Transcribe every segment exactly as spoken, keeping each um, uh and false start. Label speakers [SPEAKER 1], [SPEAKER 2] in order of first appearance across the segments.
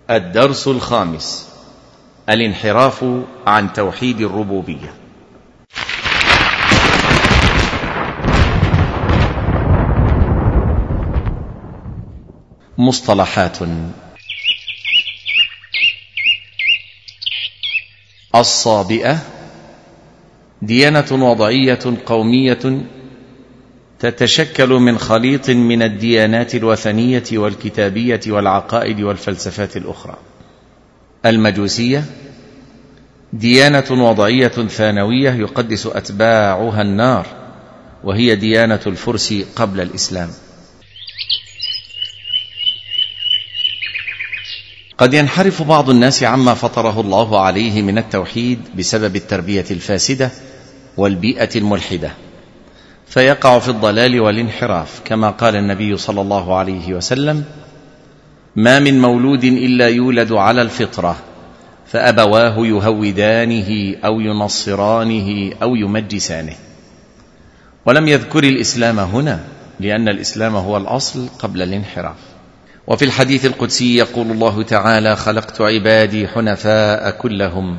[SPEAKER 1] الدرس الخامس: الانحراف عن توحيد الربوبية. مصطلحات. الصابئة ديانة وضعية قومية تتشكل من خليط من الديانات الوثنية والكتابية والعقائد والفلسفات الأخرى. المجوسية ديانة وضعية ثانوية يقدس أتباعها النار، وهي ديانة الفرس قبل الإسلام. قد ينحرف بعض الناس عما فطره الله عليه من التوحيد بسبب التربية الفاسدة والبيئة الملحدة، فيقع في الضلال والانحراف، كما قال النبي صلى الله عليه وسلم: ما من مولود إلا يولد على الفطرة، فأبواه يهودانه أو ينصرانه أو يمجسانه. ولم يذكر الإسلام هنا، لأن الإسلام هو الأصل قبل الانحراف. وفي الحديث القدسي يقول الله تعالى: خلقت عبادي حنفاء كلهم،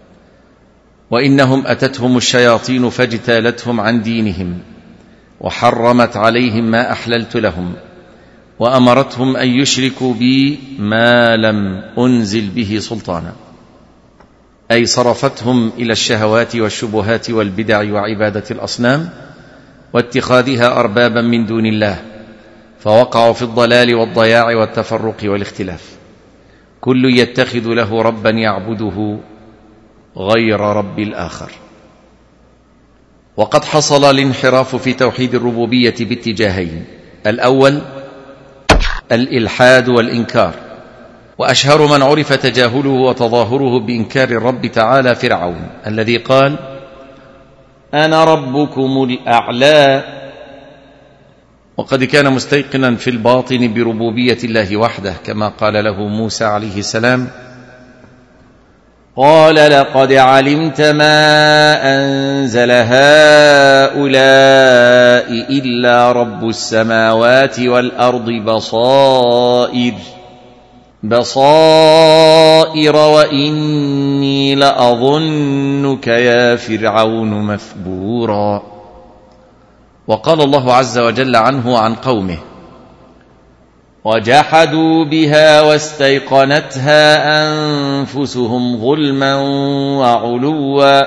[SPEAKER 1] وإنهم أتتهم الشياطين فاجتالتهم عن دينهم، وحرمت عليهم ما أحللت لهم، وأمرتهم أن يشركوا بي ما لم أنزل به سلطانا، أي صرفتهم إلى الشهوات والشبهات والبدع وعبادة الأصنام واتخاذها أربابا من دون الله، فوقعوا في الضلال والضياع والتفرق والاختلاف. كل يتخذ له ربا يعبده غير رب الآخر. وقد حصل الانحراف في توحيد الربوبية باتجاهين: الأول الإلحاد والإنكار، وأشهر من عرف تجاهله وتظاهره بإنكار الرب تعالى فرعون، الذي قال: أنا ربكم الأعلى. وقد كان مستيقنا في الباطن بربوبية الله وحده، كما قال له موسى عليه السلام: قال لقد علمت ما أنزل هؤلاء إلا رب السماوات والأرض بصائر بصائر وإني لأظنك يا فرعون مثبورا. وقال الله عز وجل عنه عن قومه: وجحدوا بها واستيقنتها أنفسهم ظلما وعلوا.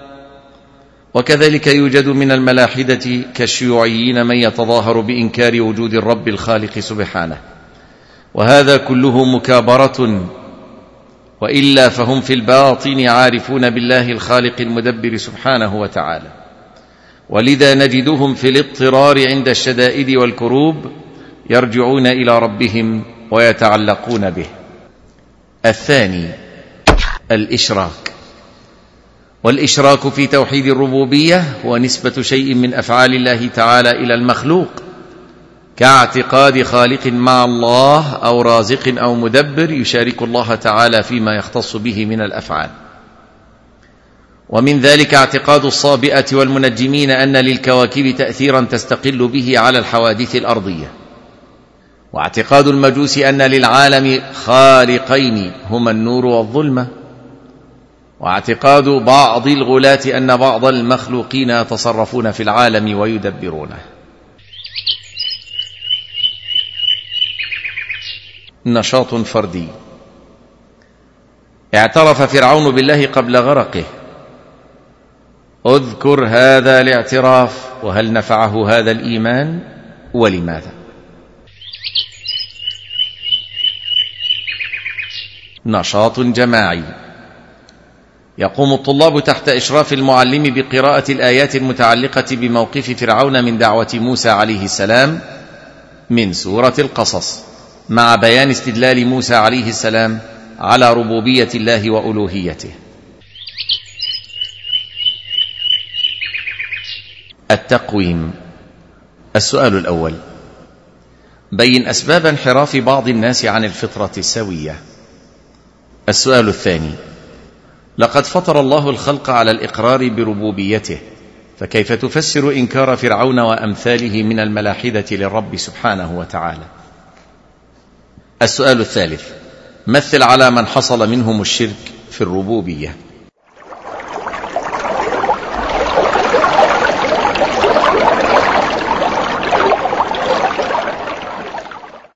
[SPEAKER 1] وكذلك يوجد من الملاحدة كالشيوعيين من يتظاهر بإنكار وجود الرب الخالق سبحانه، وهذا كله مكابرة، وإلا فهم في الباطن عارفون بالله الخالق المدبر سبحانه وتعالى، ولذا نجدهم في الاضطرار عند الشدائد والكروب يرجعون إلى ربهم ويتعلقون به. الثاني الإشراك. والإشراك في توحيد الربوبية هو نسبة شيء من أفعال الله تعالى إلى المخلوق، كاعتقاد خالق مع الله أو رازق أو مدبر يشارك الله تعالى فيما يختص به من الأفعال. ومن ذلك اعتقاد الصابئة والمنجمين أن للكواكب تأثيرا تستقل به على الحوادث الأرضية، واعتقاد المجوس أن للعالم خالقين هما النور والظلمة، واعتقاد بعض الغلاة أن بعض المخلوقين يتصرفون في العالم ويدبرونه. نشاط فردي. اعترف فرعون بالله قبل غرقه. اذكر هذا الاعتراف، وهل نفعه هذا الإيمان ولماذا؟ نشاط جماعي. يقوم الطلاب تحت إشراف المعلم بقراءة الآيات المتعلقة بموقف فرعون من دعوة موسى عليه السلام من سورة القصص، مع بيان استدلال موسى عليه السلام على ربوبية الله وألوهيته. التقويم. السؤال الأول: بين أسباب انحراف بعض الناس عن الفطرة السوية. السؤال الثاني: لقد فطر الله الخلق على الإقرار بربوبيته، فكيف تفسر إنكار فرعون وأمثاله من الملاحدة للرب سبحانه وتعالى؟ السؤال الثالث: مثل على من حصل منهم الشرك في الربوبية.